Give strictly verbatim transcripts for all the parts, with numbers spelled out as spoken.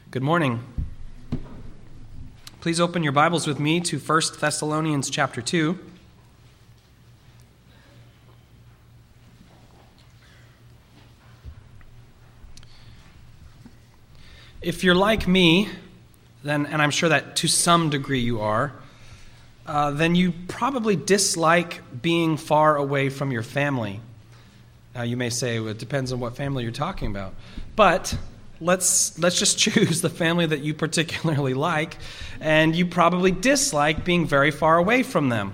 Good morning. Please open your Bibles with me to First Thessalonians chapter two. If you're like me, then, and I'm sure that to some degree you are, uh, then you probably dislike being far away from your family. Now you may say, well, it depends on what family you're talking about. But let's let's just choose the family that you particularly like, and you probably dislike being very far away from them.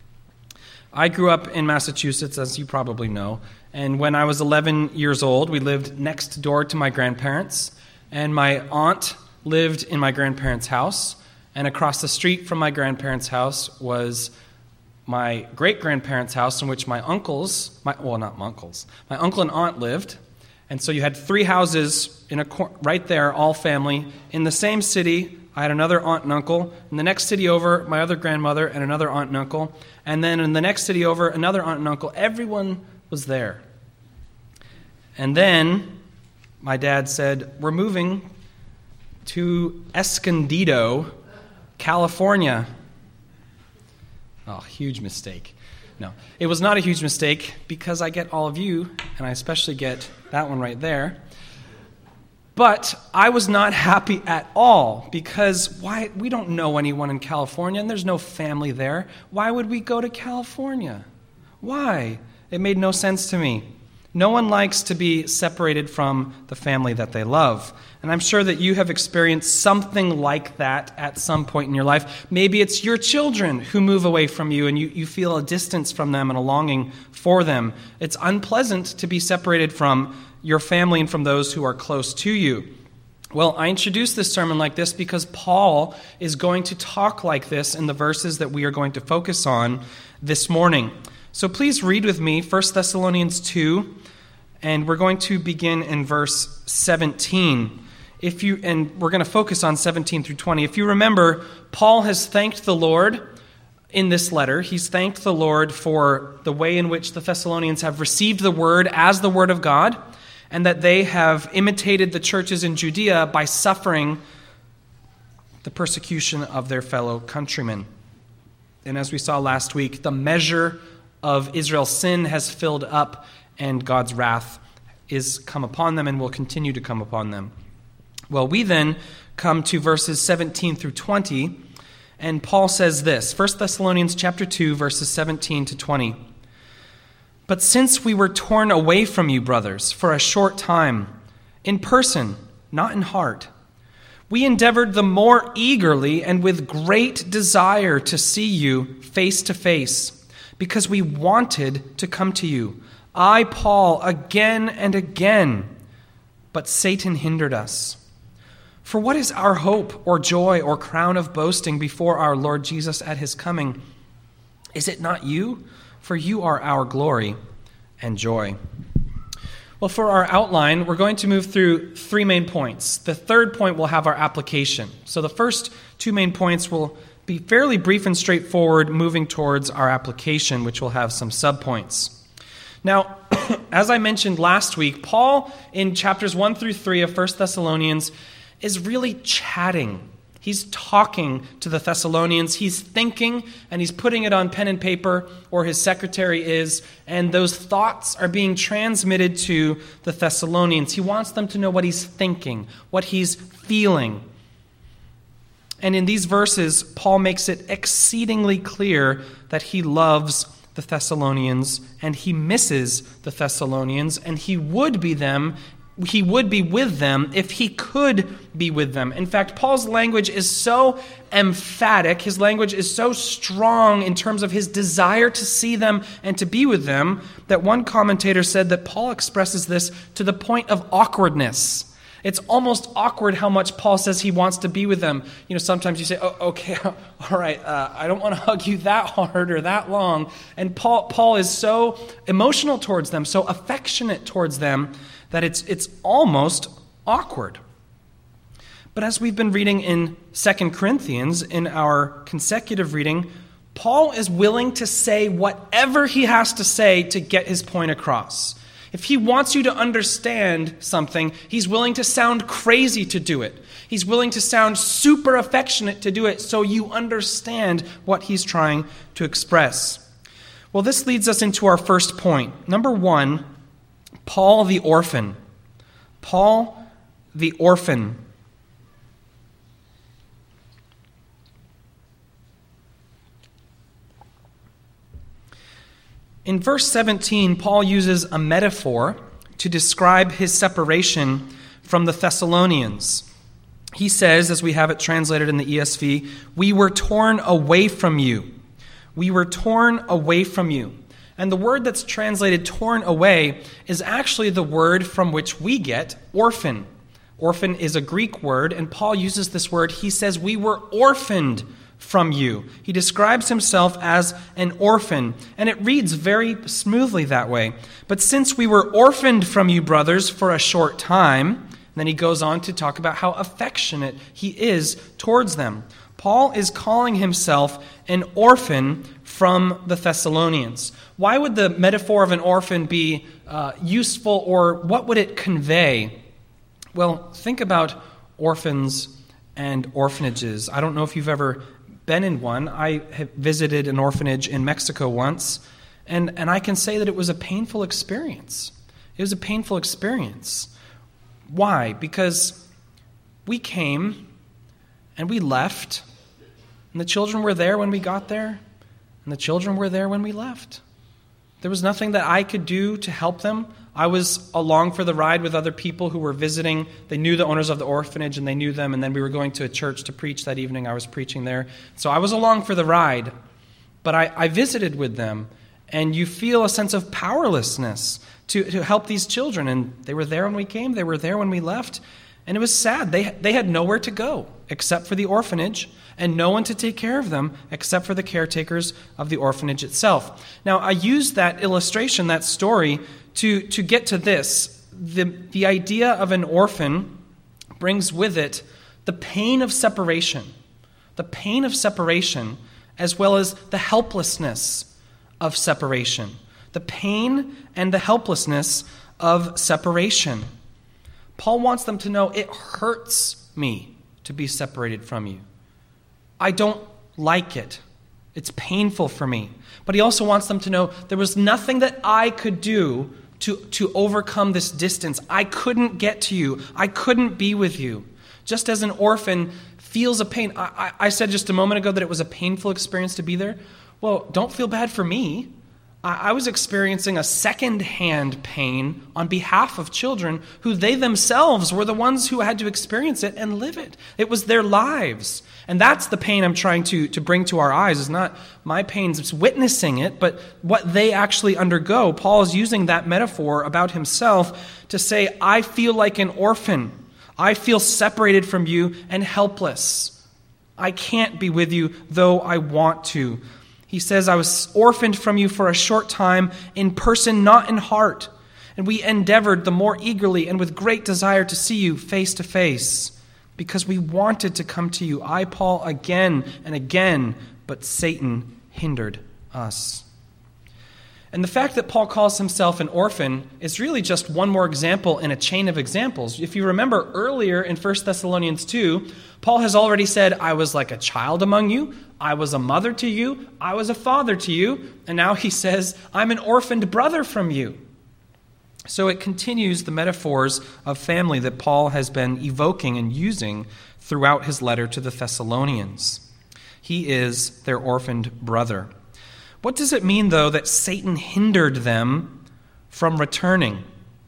I grew up in Massachusetts, as you probably know, and when I was eleven years old, we lived next door to my grandparents, and my aunt lived in my grandparents' house, and across the street from my grandparents' house was my great-grandparents' house, in which my uncles, my well, not my uncles, my uncle and aunt lived. And so you had three houses in a cor- right there, all family. In the same city, I had another aunt and uncle. In the next city over, my other grandmother and another aunt and uncle. And then in the next city over, another aunt and uncle. Everyone was there. And then my dad said, we're moving to Escondido, California. Oh, huge mistake. No, it was not a huge mistake because I get all of you, and I especially get that one right there. But I was not happy at all because why? We don't know anyone in California, and there's no family there. Why would we go to California? Why? It made no sense to me. No one likes to be separated from the family that they love. And I'm sure that you have experienced something like that at some point in your life. Maybe it's your children who move away from you and you, you feel a distance from them and a longing for them. It's unpleasant to be separated from your family and from those who are close to you. Well, I introduced this sermon like this because Paul is going to talk like this in the verses that we are going to focus on this morning. So please read with me First Thessalonians two, and we're going to begin in verse seventeen. If you and we're going to focus on seventeen through twenty. If you remember, Paul has thanked the Lord in this letter. He's thanked the Lord for the way in which the Thessalonians have received the word as the word of God, and that they have imitated the churches in Judea by suffering the persecution of their fellow countrymen. And as we saw last week, the measure of Israel's sin has filled up, and God's wrath is come upon them and will continue to come upon them. Well, we then come to verses seventeen through twenty, and Paul says this, First Thessalonians chapter two, verses seventeen to twenty. But since we were torn away from you, brothers, for a short time, in person, not in heart, we endeavored the more eagerly and with great desire to see you face to face, because we wanted to come to you. I, Paul, again and again, but Satan hindered us. For what is our hope or joy or crown of boasting before our Lord Jesus at his coming? Is it not you? For you are our glory and joy. Well, for our outline, we're going to move through three main points. The third point will have our application. So the first two main points will be fairly brief and straightforward, moving towards our application, which will have some subpoints. Now, as I mentioned last week, Paul in chapters one through three of First Thessalonians is really chatting. He's talking to the Thessalonians. He's thinking, and he's putting it on pen and paper, or his secretary is, and those thoughts are being transmitted to the Thessalonians. He wants them to know what he's thinking, what he's feeling. And in these verses, Paul makes it exceedingly clear that he loves the Thessalonians and he misses the Thessalonians, and he would be them, he would be with them if he could be with them. In fact, Paul's language is so emphatic, his language is so strong in terms of his desire to see them and to be with them, that one commentator said that Paul expresses this to the point of awkwardness. It's almost awkward how much Paul says he wants to be with them. You know, sometimes you say, oh, okay, all right, uh, I don't want to hug you that hard or that long. And Paul Paul is so emotional towards them, so affectionate towards them, that it's it's almost awkward. But as we've been reading in Second Corinthians, in our consecutive reading, Paul is willing to say whatever he has to say to get his point across. If he wants you to understand something, he's willing to sound crazy to do it. He's willing to sound super affectionate to do it so you understand what he's trying to express. Well, this leads us into our first point. Number one, Paul the orphan. Paul the orphan. In verse seventeen, Paul uses a metaphor to describe his separation from the Thessalonians. He says, as we have it translated in the E S V, "We were torn away from you." We were torn away from you. And the word that's translated torn away is actually the word from which we get orphan. Orphan is a Greek word, and Paul uses this word. He says, "We were orphaned from you." He describes himself as an orphan, and it reads very smoothly that way. "But since we were orphaned from you, brothers, for a short time," then he goes on to talk about how affectionate he is towards them. Paul is calling himself an orphan from the Thessalonians. Why would the metaphor of an orphan be uh, useful, or what would it convey? Well, think about orphans and orphanages. I don't know if you've ever been in one. I have visited an orphanage in Mexico once, and, and I can say that it was a painful experience. It was a painful experience. Why? Because we came and we left, and the children were there when we got there, and the children were there when we left. There was nothing that I could do to help them. I was along for the ride with other people who were visiting. They knew the owners of the orphanage, and they knew them, and then we were going to a church to preach that evening. I was preaching there. So I was along for the ride, but I, I visited with them, and you feel a sense of powerlessness to, to help these children. And they were there when we came. They were there when we left. And it was sad. They, they had nowhere to go except for the orphanage, and no one to take care of them except for the caretakers of the orphanage itself. Now, I use that illustration, that story, to, to get to this. The, the idea of an orphan brings with it the pain of separation, the pain of separation, as well as the helplessness of separation, the pain and the helplessness of separation. Paul wants them to know, it hurts me to be separated from you. I don't like it. It's painful for me. But he also wants them to know there was nothing that I could do to, to overcome this distance. I couldn't get to you. I couldn't be with you. Just as an orphan feels a pain. I, I, I said just a moment ago that it was a painful experience to be there. Well, don't feel bad for me. I was experiencing a second-hand pain on behalf of children who they themselves were the ones who had to experience it and live it. It was their lives. And that's the pain I'm trying to, to bring to our eyes. It's not my pain, it's witnessing it, but what they actually undergo. Paul is using that metaphor about himself to say, I feel like an orphan. I feel separated from you and helpless. I can't be with you, though I want to. He says, I was orphaned from you for a short time, in person, not in heart. And we endeavored the more eagerly and with great desire to see you face to face, because we wanted to come to you, I, Paul, again and again, but Satan hindered us. And the fact that Paul calls himself an orphan is really just one more example in a chain of examples. If you remember earlier in First Thessalonians two, Paul has already said, I was like a child among you, I was a mother to you, I was a father to you, and now he says, I'm an orphaned brother from you. So it continues the metaphors of family that Paul has been evoking and using throughout his letter to the Thessalonians. He is their orphaned brother. What does it mean, though, that Satan hindered them from returning?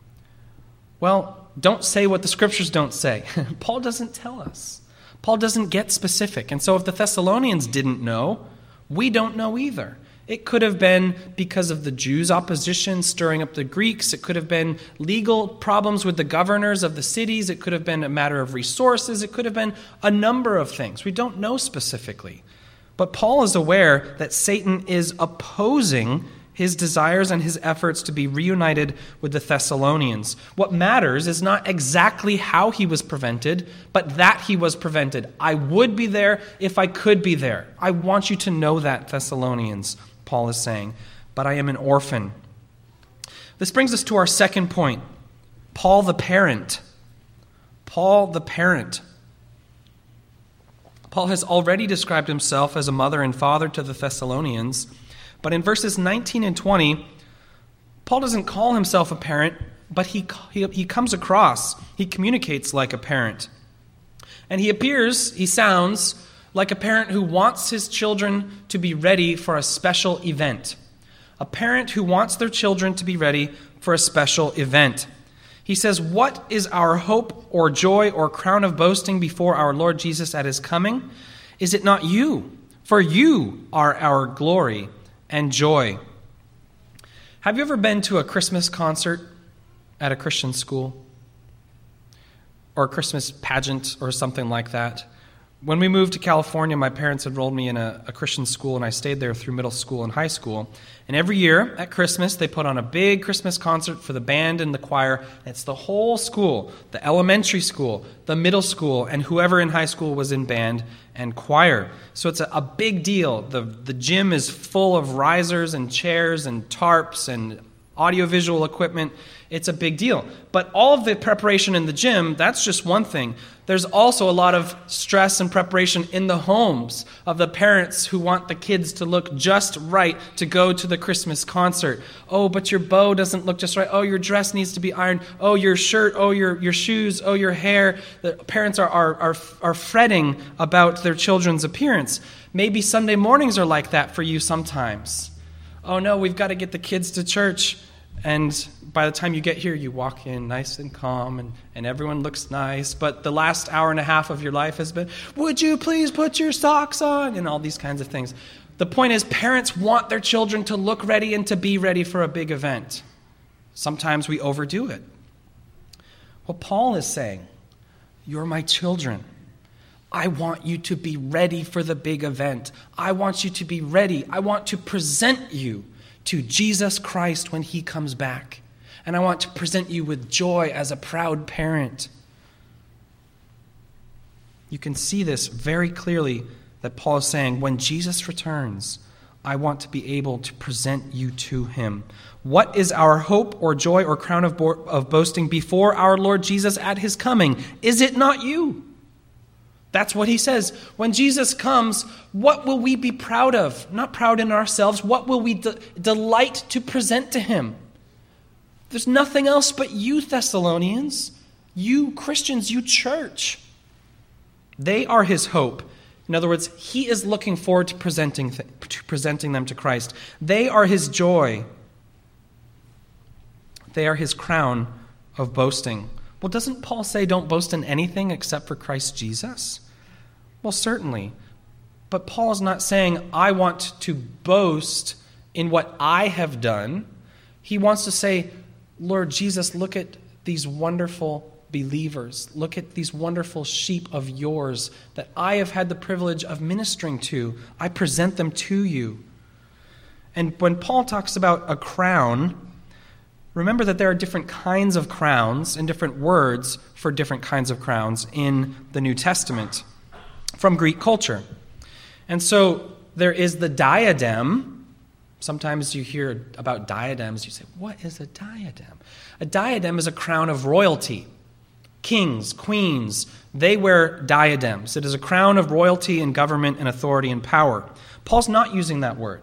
Well, don't say what the Scriptures don't say. Paul doesn't tell us. Paul doesn't get specific. And so if the Thessalonians didn't know, we don't know either. It could have been because of the Jews' opposition stirring up the Greeks. It could have been legal problems with the governors of the cities. It could have been a matter of resources. It could have been a number of things. We don't know specifically. But Paul is aware that Satan is opposing his desires and his efforts to be reunited with the Thessalonians. What matters is not exactly how he was prevented, but that he was prevented. I would be there if I could be there. I want you to know that, Thessalonians, Paul is saying. But I am an orphan. This brings us to our second point, Paul the parent. Paul the parent. Paul has already described himself as a mother and father to the Thessalonians, but in verses nineteen and twenty, Paul doesn't call himself a parent, but he, he, he comes across, he communicates like a parent. And he appears, he sounds like a parent who wants his children to be ready for a special event. A parent who wants their children to be ready for a special event. He says, "What is our hope or joy or crown of boasting before our Lord Jesus at his coming? Is it not you? For you are our glory and joy." Have you ever been to a Christmas concert at a Christian school? Or a Christmas pageant or something like that? When we moved to California, my parents enrolled me in a, a Christian school, and I stayed there through middle school and high school. And every year at Christmas, they put on a big Christmas concert for the band and the choir. It's the whole school, the elementary school, the middle school, and whoever in high school was in band and choir. So it's a, a big deal. The, the gym is full of risers and chairs and tarps and audiovisual equipment. It's a big deal. But all of the preparation in the gym, that's just one thing. There's also a lot of stress and preparation in the homes of the parents who want the kids to look just right to go to the Christmas concert. Oh, but your bow doesn't look just right. Oh, your dress needs to be ironed. Oh, your shirt. Oh, your, your shoes. Oh, your hair. The parents are, are, are, are fretting about their children's appearance. Maybe Sunday mornings are like that for you sometimes. Oh, no, we've got to get the kids to church. And by the time you get here, you walk in nice and calm, and, and everyone looks nice. But the last hour and a half of your life has been, "Would you please put your socks on?" and all these kinds of things. The point is, parents want their children to look ready and to be ready for a big event. Sometimes we overdo it. Well, Paul is saying, you're my children. I want you to be ready for the big event. I want you to be ready. I want to present you to Jesus Christ when he comes back. And I want to present you with joy as a proud parent. You can see this very clearly that Paul is saying, when Jesus returns, I want to be able to present you to him. What is our hope or joy or crown of, bo- of boasting before our Lord Jesus at his coming? Is it not you? That's what he says. When Jesus comes, what will we be proud of? Not proud in ourselves. What will we de- delight to present to him? There's nothing else but you, Thessalonians. You Christians, you church. They are his hope. In other words, he is looking forward to presenting, th- to presenting them to Christ. They are his joy. They are his crown of boasting. Well, doesn't Paul say don't boast in anything except for Christ Jesus? Well, certainly. But Paul is not saying, I want to boast in what I have done. He wants to say, Lord Jesus, look at these wonderful believers. Look at these wonderful sheep of yours that I have had the privilege of ministering to. I present them to you. And when Paul talks about a crown, remember that there are different kinds of crowns and different words for different kinds of crowns in the New Testament from Greek culture. And so there is the diadem. Sometimes you hear about diadems. You say, what is a diadem? A diadem is a crown of royalty. Kings, queens, they wear diadems. It is a crown of royalty and government and authority and power. Paul's not using that word.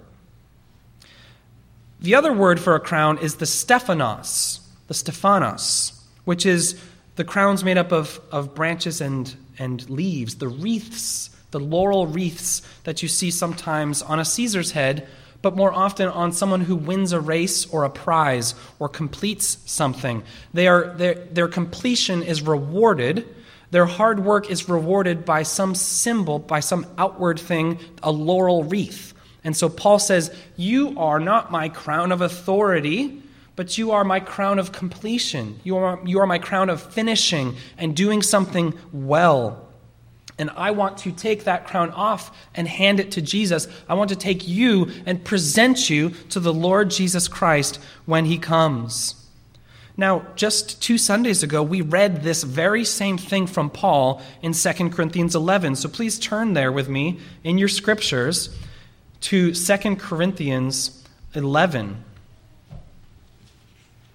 The other word for a crown is the Stephanos, the Stephanos, which is the crowns made up of, of branches and, and leaves, the wreaths, the laurel wreaths that you see sometimes on a Caesar's head, but more often on someone who wins a race or a prize or completes something. They are, their, their completion is rewarded. Their hard work is rewarded by some symbol, by some outward thing, a laurel wreath. And so Paul says, you are not my crown of authority, but you are my crown of completion. You are, you are my crown of finishing and doing something well. And I want to take that crown off and hand it to Jesus. I want to take you and present you to the Lord Jesus Christ when he comes. Now, just two Sundays ago, we read this very same thing from Paul in Second Corinthians eleven. So please turn there with me in your scriptures to Second Corinthians eleven.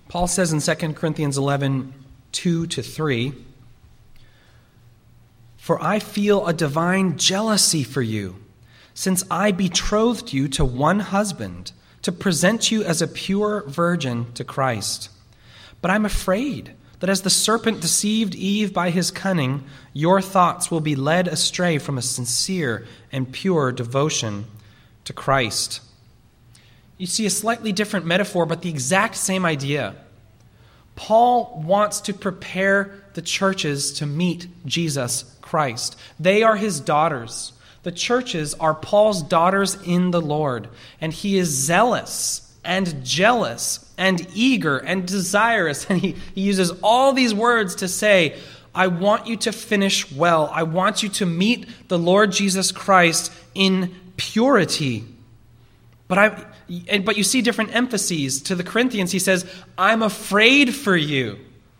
Paul says in Second Corinthians eleven, two to three, "For I feel a divine jealousy for you, since I betrothed you to one husband, to present you as a pure virgin to Christ. But I'm afraid that as the serpent deceived Eve by his cunning, your thoughts will be led astray from a sincere and pure devotion to Christ." You see a slightly different metaphor, but the exact same idea. Paul wants to prepare the churches to meet Jesus Christ. They are his daughters. The churches are Paul's daughters in the Lord, and he is zealous and jealous and eager and desirous, and he, he uses all these words to say, I want you to finish well. I want you to meet the Lord Jesus Christ in purity. But I, but you see different emphases. To the Corinthians, he says, I'm afraid for you.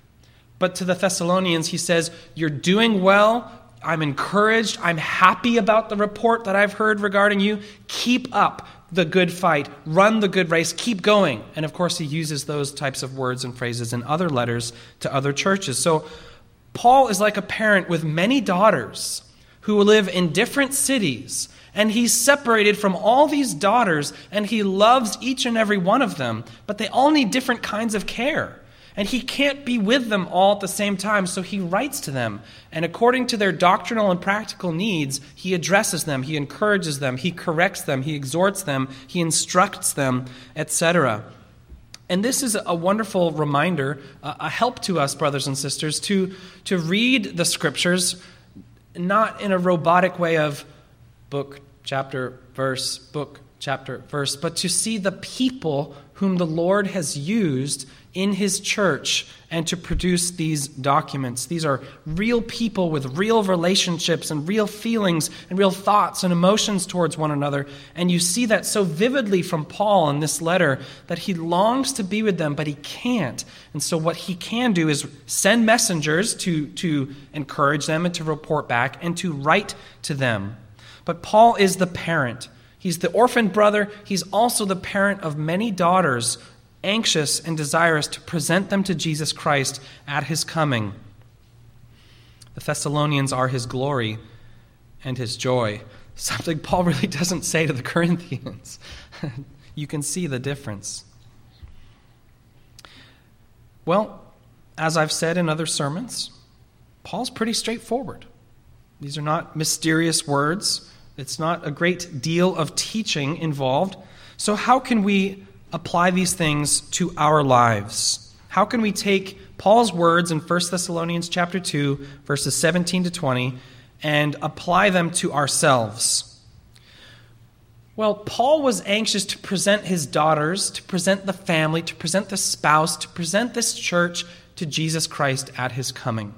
But to the Thessalonians, he says, you're doing well. I'm encouraged. I'm happy about the report that I've heard regarding you. Keep up the good fight. Run the good race. Keep going. And of course, he uses those types of words and phrases in other letters to other churches. So Paul is like a parent with many daughters who live in different cities. And he's separated from all these daughters, and he loves each and every one of them. But they all need different kinds of care. And he can't be with them all at the same time, so he writes to them. And according to their doctrinal and practical needs, he addresses them, he encourages them, he corrects them, he exhorts them, he instructs them, et cetera. And this is a wonderful reminder, a help to us, brothers and sisters, to, to read the Scriptures not in a robotic way of book, chapter, verse, book, chapter, verse, but to see the people whom the Lord has used in his church and to produce these documents. These are real people with real relationships and real feelings and real thoughts and emotions towards one another. And you see that so vividly from Paul in this letter that he longs to be with them, but he can't. And so what he can do is send messengers to, to encourage them and to report back and to write to them. But Paul is the parent. He's the orphan brother. He's also the parent of many daughters, anxious and desirous to present them to Jesus Christ at his coming. The Thessalonians are his glory and his joy, something Paul really doesn't say to the Corinthians. You can see the difference. Well, as I've said in other sermons, Paul's pretty straightforward. These are not mysterious words. It's not a great deal of teaching involved. So how can we apply these things to our lives? How can we take Paul's words in First Thessalonians chapter two, verses seventeen to twenty, and apply them to ourselves? Well, Paul was anxious to present his daughters, to present the family, to present the spouse, to present this church to Jesus Christ at his coming.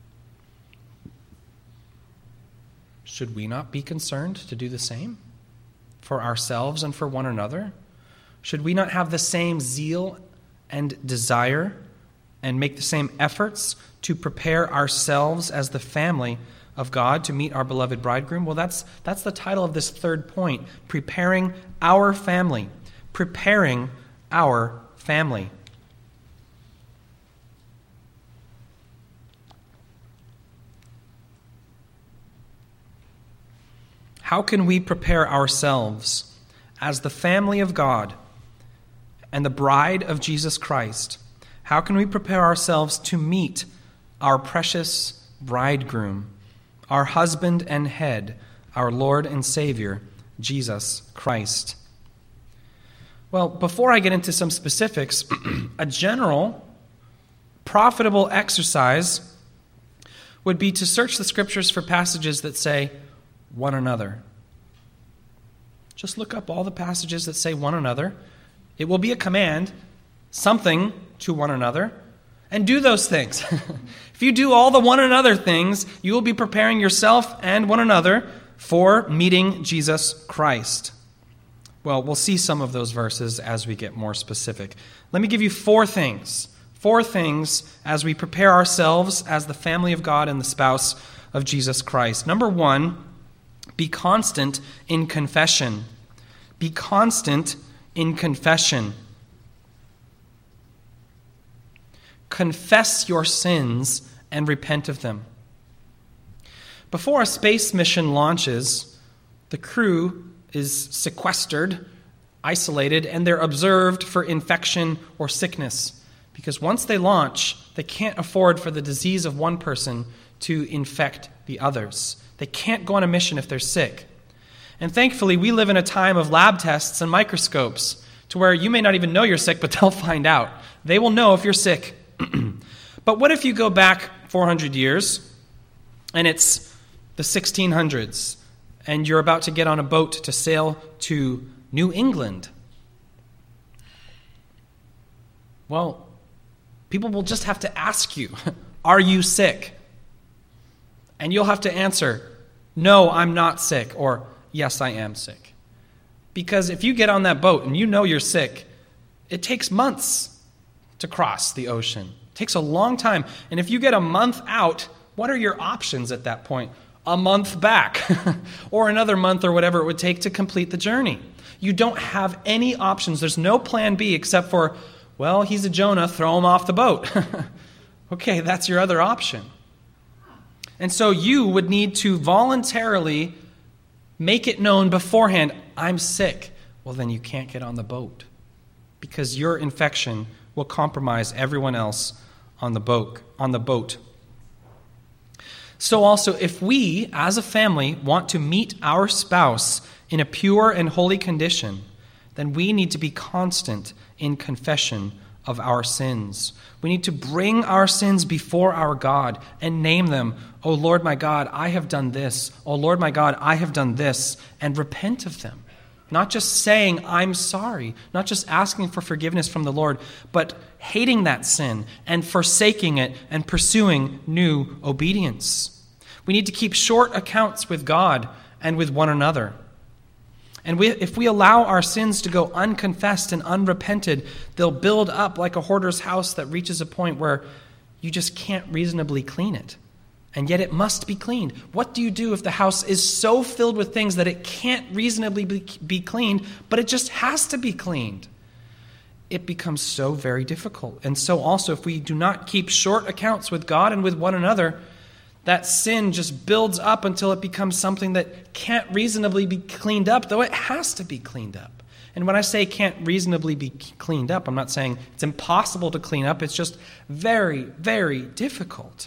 Should we not be concerned to do the same for ourselves and for one another? Should we not have the same zeal and desire and make the same efforts to prepare ourselves as the family of God to meet our beloved bridegroom? Well, that's that's the title of this third point, preparing our family, preparing our family. How can we prepare ourselves as the family of God and the bride of Jesus Christ? How can we prepare ourselves to meet our precious bridegroom, our husband and head, our Lord and Savior, Jesus Christ? Well, before I get into some specifics, a general, profitable exercise would be to search the Scriptures for passages that say, one another. Just look up all the passages that say one another. It will be a command, something to one another, and do those things. If you do all the one another things, you will be preparing yourself and one another for meeting Jesus Christ. Well, we'll see some of those verses as we get more specific. Let me give you four things. Four things as we prepare ourselves as the family of God and the spouse of Jesus Christ. Number one, be constant in confession. Be constant in confession. confess your sins and repent of them. Before a space mission launches, the crew is sequestered, isolated, and they're observed for infection or sickness. Because once they launch, they can't afford for the disease of one person to infect the others. They can't go on a mission if they're sick. And thankfully, we live in a time of lab tests and microscopes to where you may not even know you're sick, but they'll find out. They will know if you're sick. But what if you go back four hundred years and it's the sixteen hundreds and you're about to get on a boat to sail to New England? Well, people will just have to ask you, are you sick? And you'll have to answer, no, I'm not sick, or yes, I am sick. Because if you get on that boat and you know you're sick, it takes months to cross the ocean. It takes a long time. And if you get a month out, what are your options at that point? A month back, or another month, or whatever it would take to complete the journey. You don't have any options. There's no plan B except for, well, he's a Jonah, throw him off the boat. Okay, that's your other option. And so you would need to voluntarily make it known beforehand, I'm sick. Well, then you can't get on the boat because your infection will compromise everyone else on the boat. On the boat. So also, if we, as a family, want to meet our spouse in a pure and holy condition, then we need to be constant in confession of our sins. We need to bring our sins before our God and name them. Oh Lord my God, I have done this. Oh Lord my God, I have done this. And repent of them. Not just saying, I'm sorry. Not just asking for forgiveness from the Lord, but hating that sin and forsaking it and pursuing new obedience. We need to keep short accounts with God and with one another. And we, if we allow our sins to go unconfessed and unrepented, they'll build up like a hoarder's house that reaches a point where you just can't reasonably clean it. And yet it must be cleaned. What do you do if the house is so filled with things that it can't reasonably be, be cleaned, but it just has to be cleaned? It becomes so very difficult. And so also, if we do not keep short accounts with God and with one another, that sin just builds up until it becomes something that can't reasonably be cleaned up, though it has to be cleaned up. And when I say can't reasonably be cleaned up, I'm not saying it's impossible to clean up. It's just very, very difficult.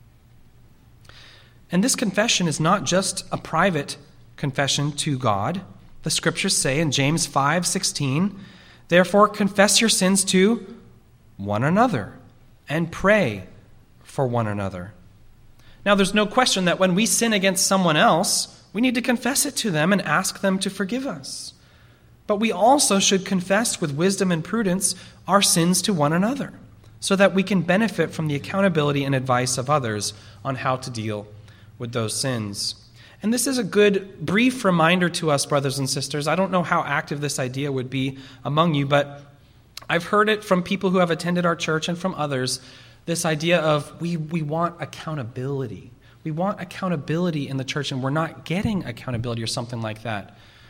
And this confession is not just a private confession to God. The scriptures say in James five sixteen, therefore confess your sins to one another and pray for one another. Now there's no question that when we sin against someone else, we need to confess it to them and ask them to forgive us. But we also should confess with wisdom and prudence our sins to one another so that we can benefit from the accountability and advice of others on how to deal with those sins. And this is a good brief reminder to us, brothers and sisters. I don't know how active this idea would be among you, but I've heard it from people who have attended our church and from others, this idea of we, we want accountability. We want accountability in the church, and we're not getting accountability or something like that.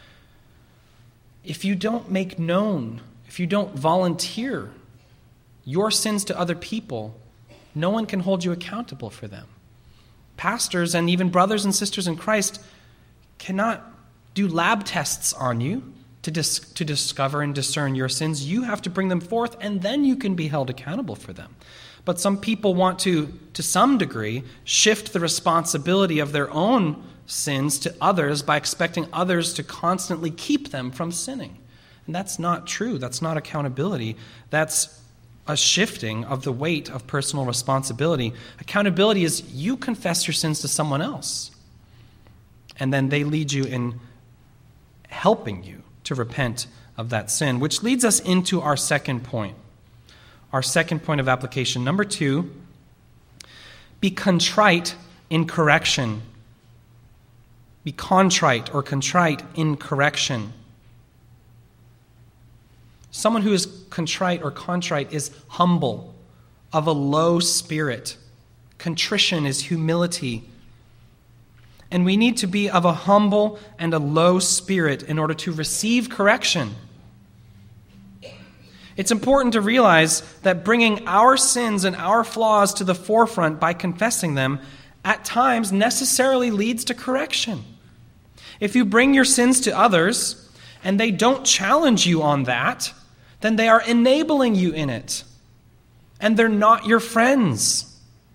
If you don't make known, if you don't volunteer your sins to other people, no one can hold you accountable for them. Pastors and even brothers and sisters in Christ cannot do lab tests on you to, dis- to discover and discern your sins. You have to bring them forth, and then you can be held accountable for them. But some people want to, to some degree, shift the responsibility of their own sins to others by expecting others to constantly keep them from sinning. And that's not true. That's not accountability. That's a shifting of the weight of personal responsibility. Accountability is you confess your sins to someone else, and then they lead you in helping you to repent of that sin, which leads us into our second point. Our second point of application, number two, be contrite in correction. Be contrite or contrite in correction. Someone who is contrite or contrite is humble, of a low spirit. Contrition is humility. And we need to be of a humble and a low spirit in order to receive correction. It's important to realize that bringing our sins and our flaws to the forefront by confessing them at times necessarily leads to correction. If you bring your sins to others and they don't challenge you on that, then they are enabling you in it. And they're not your friends.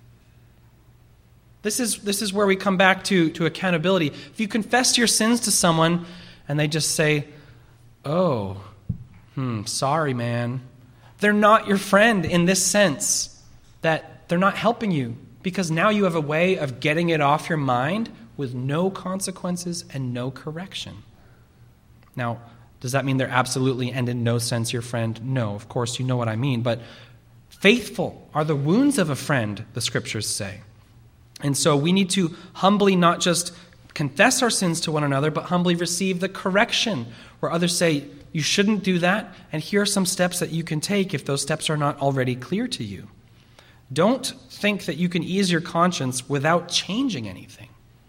This is, this is where we come back to, to accountability. If you confess your sins to someone and they just say, oh, hmm, sorry, man. They're not your friend in this sense that they're not helping you, because now you have a way of getting it off your mind with no consequences and no correction. Now, does that mean they're absolutely and in no sense your friend? No, of course, you know what I mean. But faithful are the wounds of a friend, the scriptures say. And so we need to humbly not just confess our sins to one another, but humbly receive the correction where others say, you shouldn't do that, and here are some steps that you can take if those steps are not already clear to you. Don't think that you can ease your conscience without changing anything.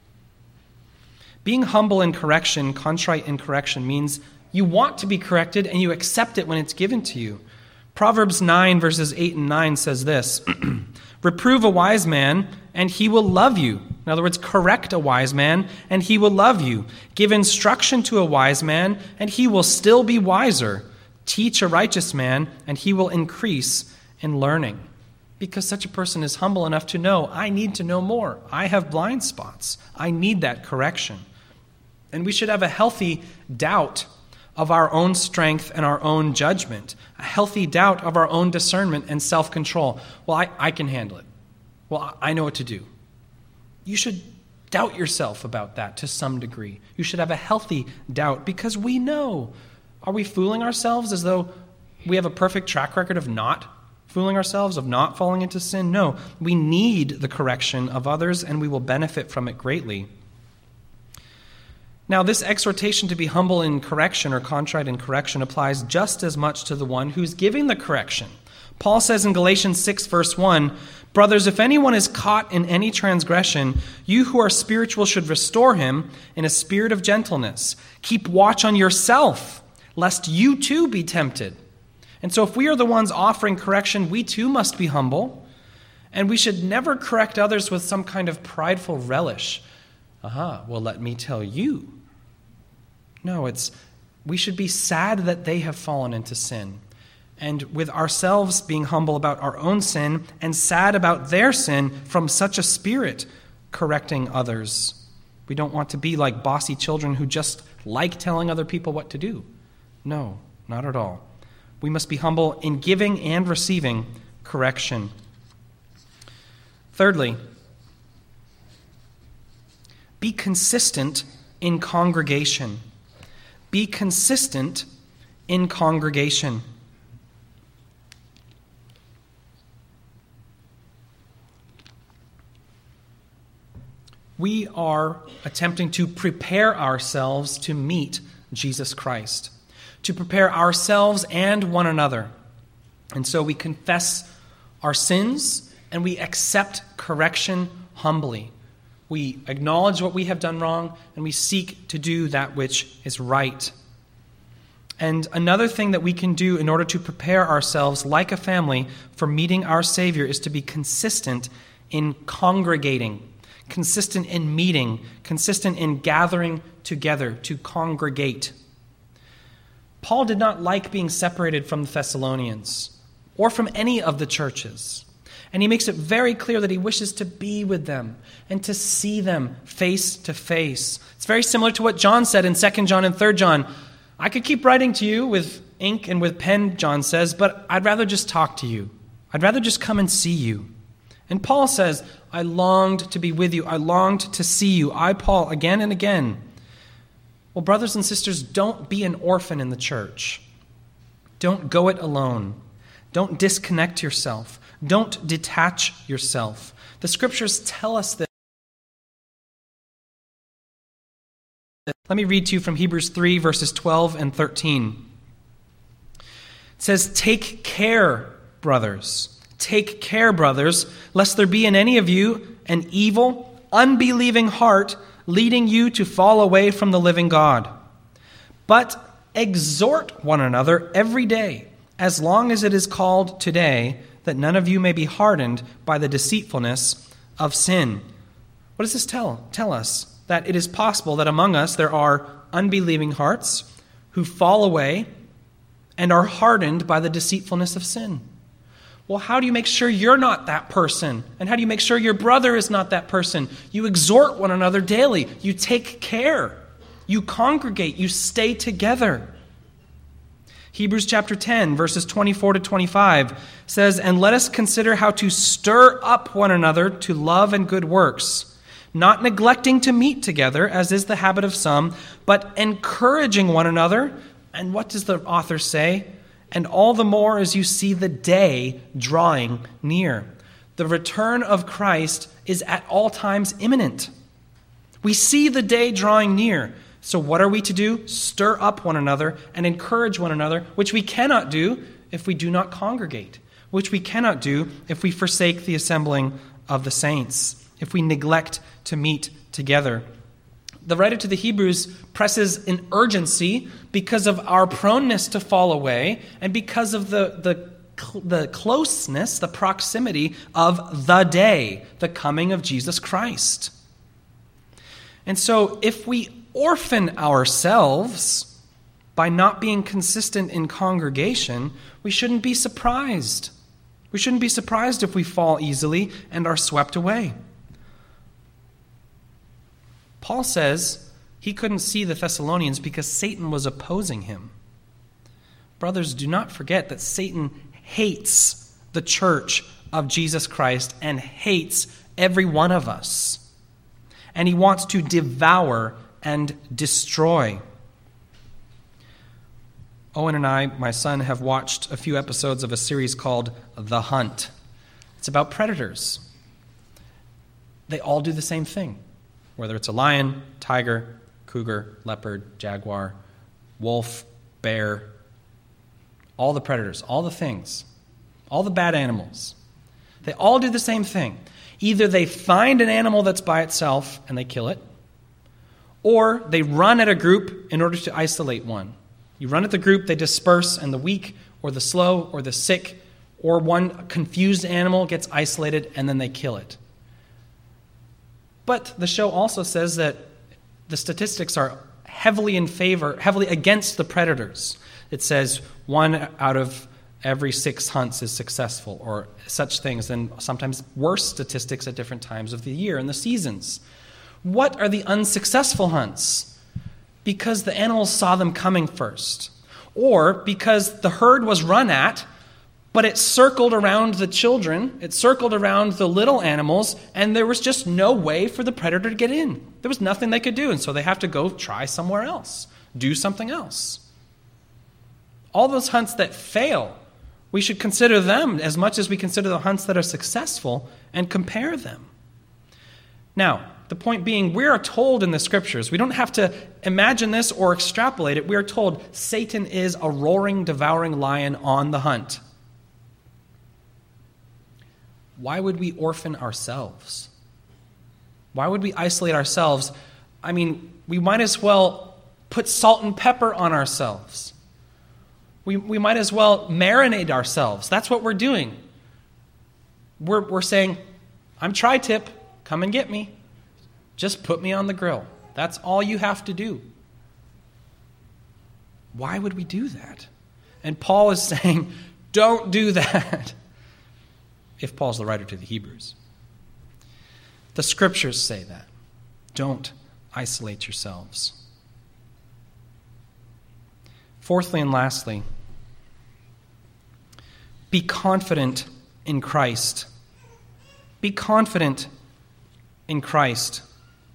Being humble in correction, contrite in correction, means you want to be corrected and you accept it when it's given to you. Proverbs nine, verses eight and nine says this, reprove a wise man, and he will love you. In other words, correct a wise man, and he will love you. Give instruction to a wise man, and he will still be wiser. Teach a righteous man, and he will increase in learning. Because such a person is humble enough to know, I need to know more. I have blind spots. I need that correction. And we should have a healthy doubt of our own strength and our own judgment, a healthy doubt of our own discernment and self-control. Well, I, I can handle it. Well, I know what to do. You should doubt yourself about that to some degree. You should have a healthy doubt because we know. Are we fooling ourselves as though we have a perfect track record of not fooling ourselves, of not falling into sin? No, we need the correction of others and we will benefit from it greatly. Now, this exhortation to be humble in correction or contrite in correction applies just as much to the one who's giving the correction. Paul says in Galatians six, verse one, brothers, if anyone is caught in any transgression, you who are spiritual should restore him in a spirit of gentleness. Keep watch on yourself, lest you too be tempted. And so if we are the ones offering correction, we too must be humble. And we should never correct others with some kind of prideful relish. Aha, well, let me tell you. No, it's we should be sad that they have fallen into sin. And with ourselves being humble about our own sin and sad about their sin from such a spirit, correcting others. We don't want to be like bossy children who just like telling other people what to do. No, not at all. We must be humble in giving and receiving correction. Thirdly, be consistent in congregation. Be consistent in congregation. We are attempting to prepare ourselves to meet Jesus Christ, to prepare ourselves and one another. And so we confess our sins and we accept correction humbly. We acknowledge what we have done wrong, and we seek to do that which is right. And another thing that we can do in order to prepare ourselves like a family for meeting our Savior is to be consistent in congregating, consistent in meeting, consistent in gathering together to congregate. Paul did not like being separated from the Thessalonians or from any of the churches. And he makes it very clear that he wishes to be with them and to see them face to face. It's very similar to what John said in Second John and Third John. I could keep writing to you with ink and with pen, John says, but I'd rather just talk to you. I'd rather just come and see you. And Paul says, I longed to be with you. I longed to see you. I, Paul, again and again. Well, brothers and sisters, don't be an orphan in the church. Don't go it alone. Don't disconnect yourself. Don't detach yourself. The scriptures tell us this. Let me read to you from Hebrews three, verses twelve and thirteen. It says, take care, brothers. Take care, brothers, lest there be in any of you an evil, unbelieving heart leading you to fall away from the living God. But exhort one another every day, as long as it is called today, that none of you may be hardened by the deceitfulness of sin. What does this tell, tell us? That it is possible that among us there are unbelieving hearts who fall away and are hardened by the deceitfulness of sin. Well, how do you make sure you're not that person? And how do you make sure your brother is not that person? You exhort one another daily. You take care. You congregate. You stay together. Hebrews chapter ten, verses twenty-four to twenty-five says, "And let us consider how to stir up one another to love and good works, not neglecting to meet together, as is the habit of some, but encouraging one another." And what does the author say? "And all the more as you see the day drawing near." The return of Christ is at all times imminent. We see the day drawing near. So what are we to do? Stir up one another and encourage one another, which we cannot do if we do not congregate, which we cannot do if we forsake the assembling of the saints, if we neglect to meet together. The writer to the Hebrews presses an urgency because of our proneness to fall away and because of the, the, the closeness, the proximity of the day, the coming of Jesus Christ. And so if we orphan ourselves by not being consistent in congregation, we shouldn't be surprised. We shouldn't be surprised if we fall easily and are swept away. Paul says he couldn't see the Thessalonians because Satan was opposing him. Brothers, do not forget that Satan hates the church of Jesus Christ and hates every one of us. And he wants to devour and destroy. Owen and I, my son, have watched a few episodes of a series called The Hunt. It's about predators. They all do the same thing. Whether it's a lion, tiger, cougar, leopard, jaguar, wolf, bear, all the predators, all the things, all the bad animals, they all do the same thing. Either they find an animal that's by itself and they kill it, or they run at a group in order to isolate one. You run at the group, they disperse, and the weak or the slow or the sick or one confused animal gets isolated, and then they kill it. But the show also says that the statistics are heavily in favor, heavily against the predators. It says one out of every six hunts is successful, or such things, and sometimes worse statistics at different times of the year and the seasons. What are the unsuccessful hunts? Because the animals saw them coming first, or because the herd was run at, but it circled around the children, it circled around the little animals, and there was just no way for the predator to get in. There was nothing they could do, and so they have to go try somewhere else, do something else. All those hunts that fail, we should consider them as much as we consider the hunts that are successful and compare them. Now, the point being, we are told in the Scriptures, we don't have to imagine this or extrapolate it, we are told Satan is a roaring, devouring lion on the hunt. Why would we orphan ourselves? Why would we isolate ourselves? I mean, we might as well put salt and pepper on ourselves. We, we might as well marinate ourselves. That's what we're doing. We're, we're saying, I'm tri-tip, come and get me. Just put me on the grill. That's all you have to do. Why would we do that? And Paul is saying, don't do that. If Paul's the writer to the Hebrews. The Scriptures say that. Don't isolate yourselves. Fourthly and lastly, be confident in Christ. Be confident in Christ.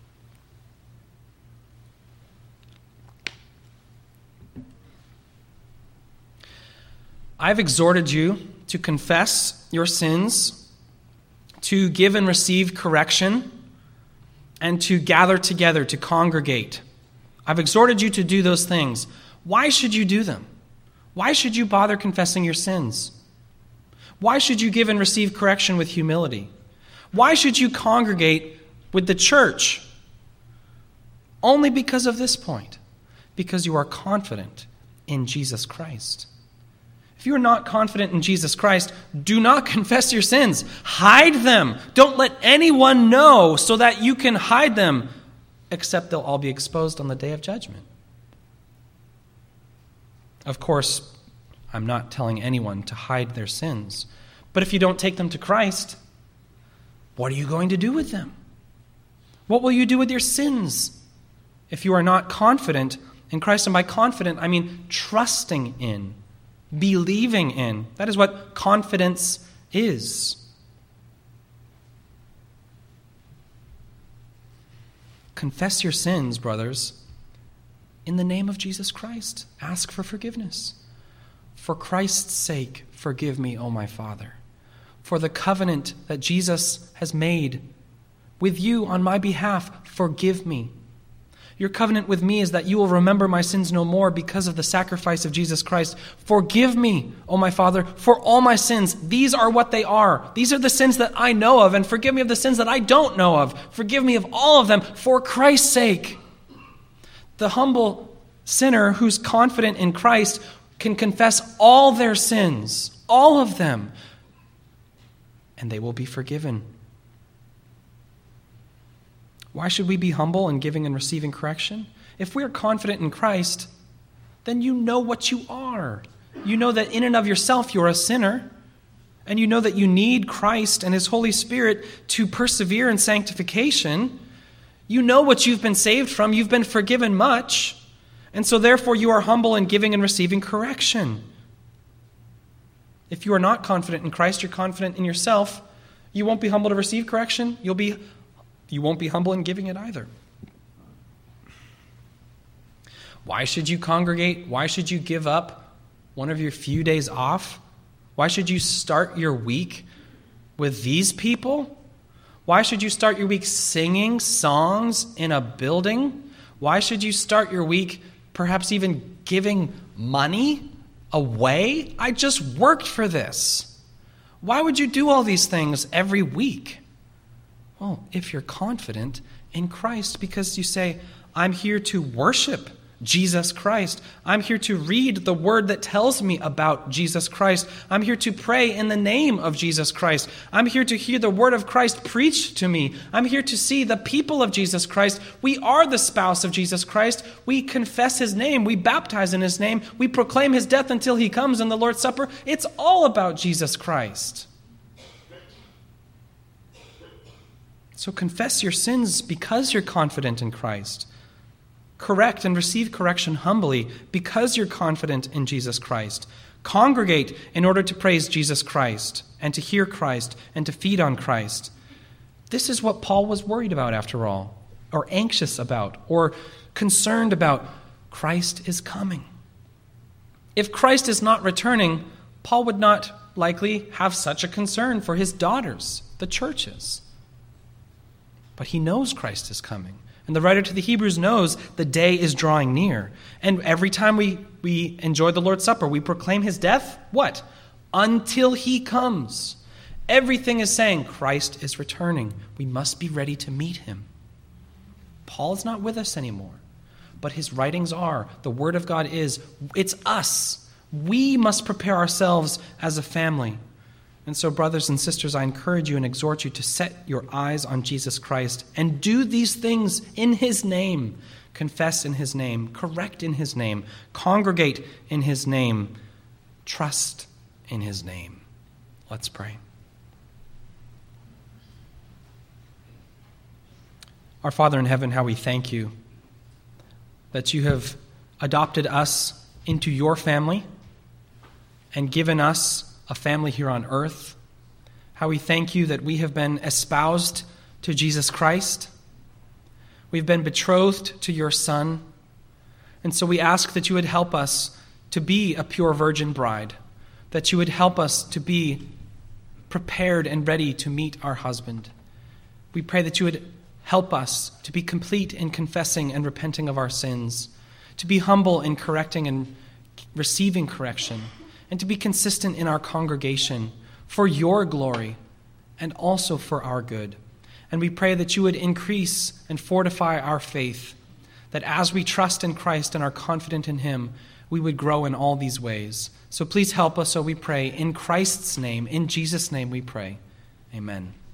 I've exhorted you to confess your sins, to give and receive correction, and to gather together, to congregate. I've exhorted you to do those things. Why should you do them? Why should you bother confessing your sins? Why should you give and receive correction with humility? Why should you congregate with the church? Only because of this point. Because you are confident in Jesus Christ. If you are not confident in Jesus Christ, do not confess your sins. Hide them. Don't let anyone know so that you can hide them, except they'll all be exposed on the day of judgment. Of course, I'm not telling anyone to hide their sins. But if you don't take them to Christ, what are you going to do with them? What will you do with your sins if you are not confident in Christ? And by confident, I mean trusting in, believing in. That is what confidence is. Confess your sins, brothers, in the name of Jesus Christ. Ask for forgiveness. For Christ's sake, forgive me, O my Father, for the covenant that Jesus has made with you on my behalf. Forgive me. Your covenant with me is that you will remember my sins no more because of the sacrifice of Jesus Christ. Forgive me, O my Father, for all my sins. These are what they are. These are the sins that I know of, and forgive me of the sins that I don't know of. Forgive me of all of them for Christ's sake. The humble sinner who's confident in Christ can confess all their sins, all of them, and they will be forgiven. Why should we be humble in giving and receiving correction? If we are confident in Christ, then you know what you are. You know that in and of yourself you're a sinner, and you know that you need Christ and His Holy Spirit to persevere in sanctification. You know what you've been saved from. You've been forgiven much. And so therefore you are humble in giving and receiving correction. If you are not confident in Christ, you're confident in yourself, you won't be humble to receive correction. You'll be, you won't be humble in giving it either. Why should you congregate? Why should you give up one of your few days off? Why should you start your week with these people? Why should you start your week singing songs in a building? Why should you start your week perhaps even giving money away? I just worked for this. Why would you do all these things every week? Well, if you're confident in Christ, because you say, I'm here to worship Jesus Christ. I'm here to read the word that tells me about Jesus Christ. I'm here to pray in the name of Jesus Christ. I'm here to hear the word of Christ preached to me. I'm here to see the people of Jesus Christ. We are the spouse of Jesus Christ. We confess His name. We baptize in His name. We proclaim His death until He comes in the Lord's Supper. It's all about Jesus Christ. So confess your sins because you're confident in Christ. Correct and receive correction humbly because you're confident in Jesus Christ. Congregate in order to praise Jesus Christ and to hear Christ and to feed on Christ. This is what Paul was worried about after all, or anxious about, or concerned about. Christ is coming. If Christ is not returning, Paul would not likely have such a concern for his daughters, the churches. But he knows Christ is coming. And the writer to the Hebrews knows the day is drawing near. And every time we, we enjoy the Lord's Supper, we proclaim His death, what? Until He comes. Everything is saying Christ is returning. We must be ready to meet Him. Paul is not with us anymore, but his writings are. The Word of God is. It's us. We must prepare ourselves as a family. And so, brothers and sisters, I encourage you and exhort you to set your eyes on Jesus Christ and do these things in His name. Confess in His name, correct in His name, congregate in His name, trust in His name. Let's pray. Our Father in heaven, how we thank You that You have adopted us into Your family and given us a family here on earth. How we thank You that we have been espoused to Jesus Christ. We've been betrothed to Your Son. And so we ask that You would help us to be a pure virgin bride, that You would help us to be prepared and ready to meet our husband. We pray that You would help us to be complete in confessing and repenting of our sins, to be humble in correcting and receiving correction, and to be consistent in our congregation for Your glory and also for our good. And we pray that You would increase and fortify our faith, that as we trust in Christ and are confident in him, we would grow in all these ways. So please help us, so we pray. In Christ's name, in Jesus' name we pray. Amen.